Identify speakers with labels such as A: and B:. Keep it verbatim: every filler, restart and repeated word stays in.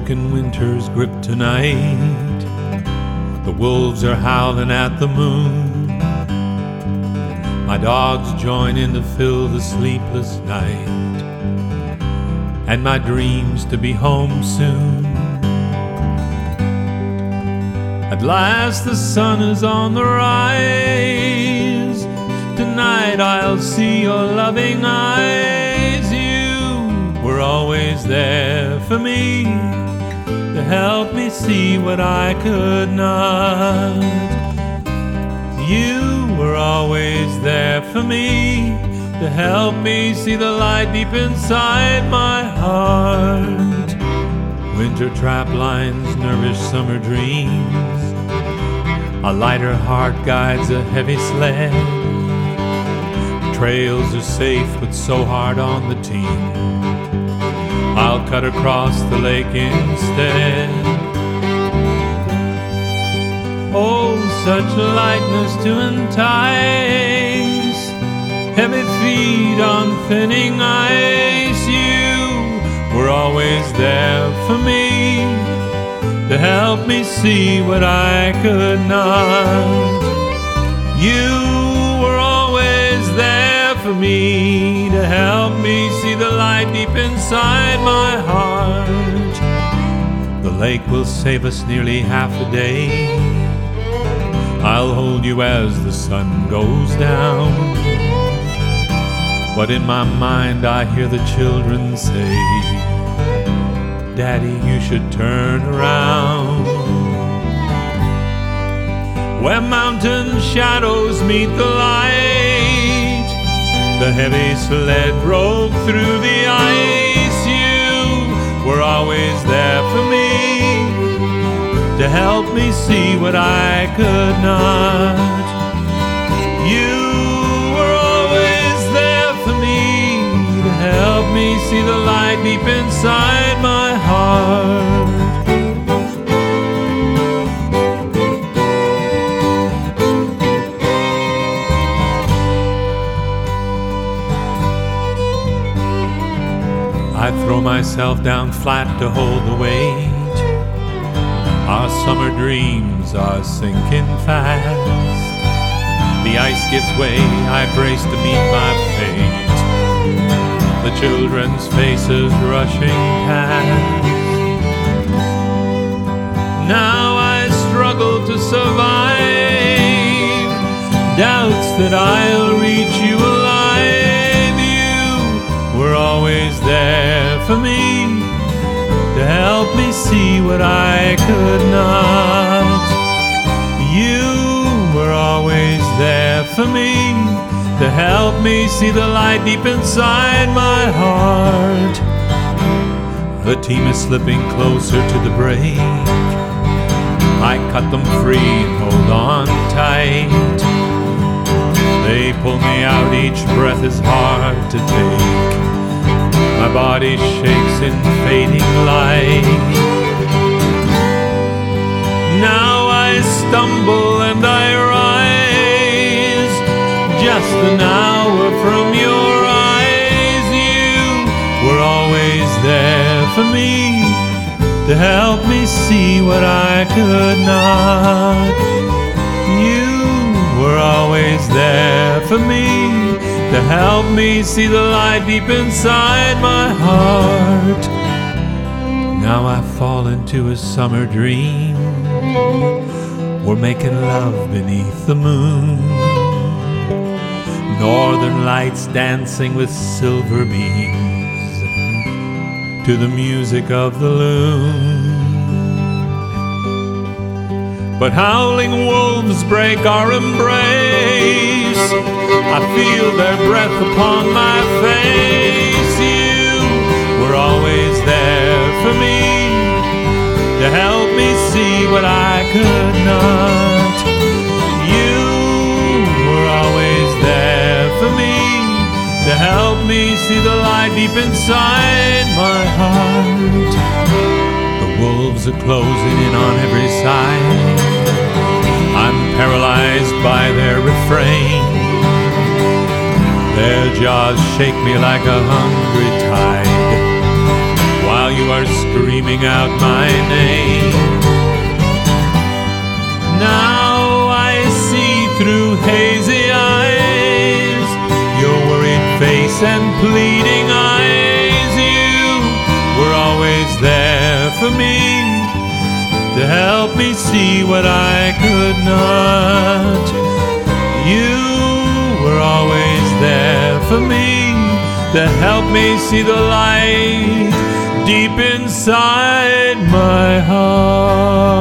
A: broken winter's grip tonight. The wolves are howling at the moon. My dogs join in to fill the sleepless night, and my dreams to be home soon. At last the sun is on the rise. Tonight I'll see your loving eyes. You were always there for me, to help me see what I could not. You were always there for me, to help me see the light deep inside my heart. Winter trap lines nourish summer dreams. A lighter heart guides a heavy sled. The trails are safe but so hard on the team. I'll cut across the lake instead. Oh, such lightness to entice, heavy feet on thinning ice. You were always there for me, to help me see what I could not. You were always there for me, to help me see the light deep inside my heart. The lake will save us nearly half a day. I'll hold you as the sun goes down. But in my mind I hear the children say, Daddy, you should turn around. Where mountain shadows meet the light, the heavy sled broke through the ice. You were always there for me, to help me see what I could not. You were always there for me, to help me see the light deep inside my heart. I throw myself down flat to hold the weight. Our summer dreams are sinking fast. The ice gives way, I brace to meet my fate. The children's faces rushing past. Now I struggle to survive, doubts that I'll reach you alive. You were always there for me, to help me see what I could not. You were always there for me, to help me see the light deep inside my heart. The team is slipping closer to the break. I cut them free and hold on tight. They pull me out, each breath is hard to take. My body shakes in fading light. Now I stumble and I rise, just an hour from your eyes. You were always there for me, to help me see what I could not. You were always there for me, to help me see the light deep inside my heart. Now I fall into a summer dream. We're making love beneath the moon, northern lights dancing with silver beams to the music of the loon. But howling wolves break our embrace. I feel their breath upon my face. You were always there for me, to help me see what I could not. You were always there for me, to help me see the light deep inside my heart. The wolves are closing in on every side. I'm paralyzed by their refrain. Their jaws shake me like a hungry tide, while you are screaming out my name. Now I see through hazy eyes, your worried face and pleading eyes. You were always there for me, to help me see what I could not. You were always there for me, to help me see the light deep inside my heart.